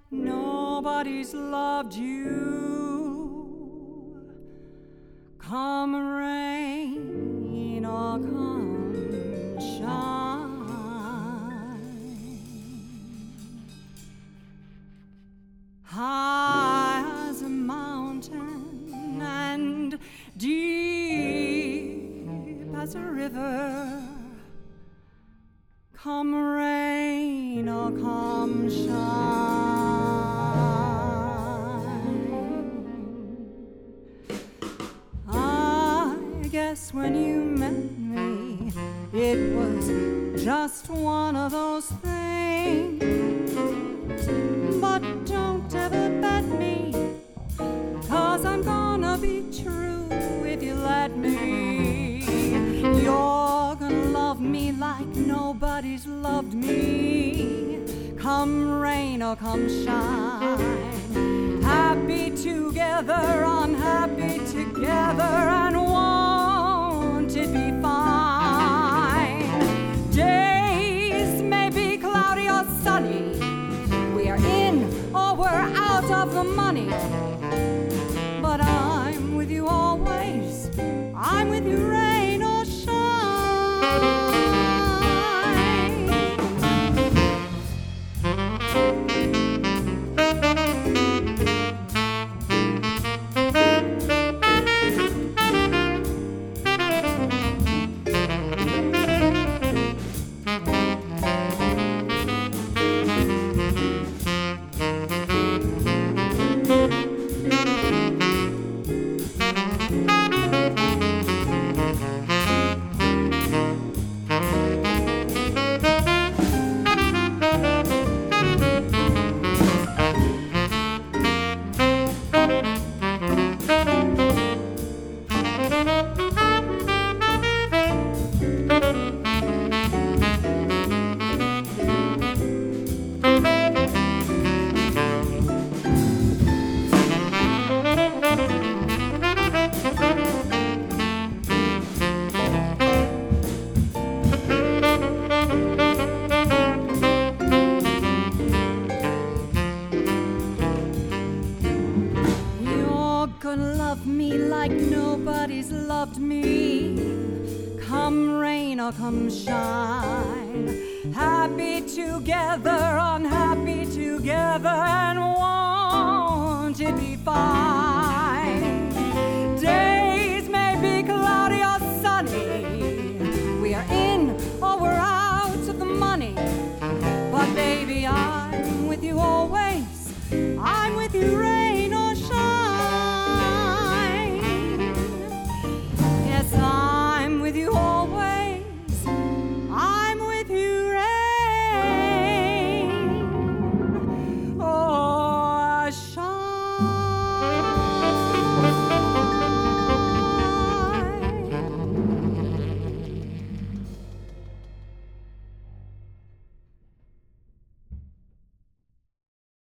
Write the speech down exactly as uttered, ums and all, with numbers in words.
nobody's loved you. Come rain or come shine, high as a mountain and deep as a river, come rain or come shine. I guess when you met me, it was just one of those things. But don't ever bet me, 'cause I'm gonna be true if you let me. You're gonna love me like nobody's loved me. Come rain or come shine, happy together, unhappy together, and won't it be fine? Days may be cloudy or sunny, we are in or we're out of the money, but I'm with you always, I'm with you rain or shine. Gonna love me like nobody's loved me. Come rain or come shine, happy together, unhappy together, and won't it be fine? Days may be cloudy or sunny, we are in or we're out of the money, but baby, I'm with you always, I'm with you.